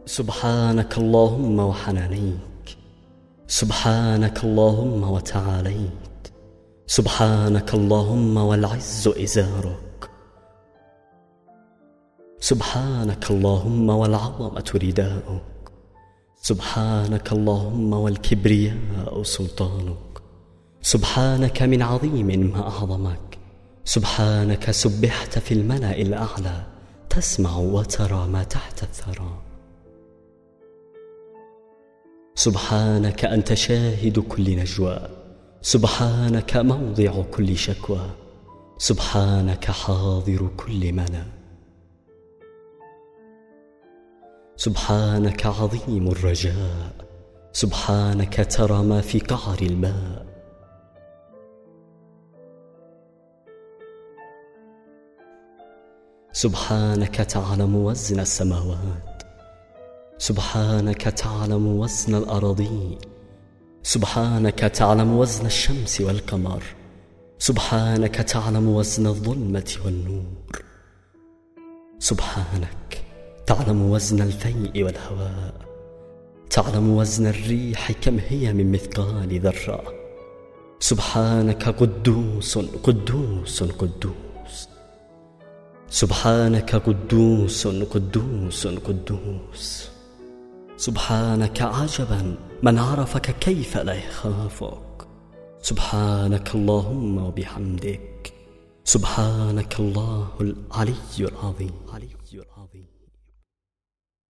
سبحانك اللهم وحنانيك، سبحانك اللهم وتعاليت، سبحانك اللهم والعز إزارك، سبحانك اللهم والعظمة رداؤك، سبحانك اللهم والكبرياء سلطانك، سبحانك من عظيم ما أعظمك، سبحانك سبحت في الملأ الأعلى تسمع وترى ما تحت الثرى، سبحانك أنت شاهد كل نجوى، سبحانك موضع كل شكوى، سبحانك حاضر كل ملا، سبحانك عظيم الرجاء، سبحانك ترى ما في قعر الماء، سبحانك تعلم وزن السماوات، سبحانك تعلم وزن الأراضين، سبحانك تعلم وزن الشمس والقمر، سبحانك تعلم وزن الظلمة والنور، سبحانك تعلم وزن الفيء والهواء، تعلم وزن الريح كم هي من مثقال ذرة، سبحانك قدوس قدوس قدوس، سبحانك قدوس قدوس قدوس، سبحانك عجبا من عرفك كيف لا يخافك، سبحانك اللهم وبحمدك، سبحانك الله العلي العظيم.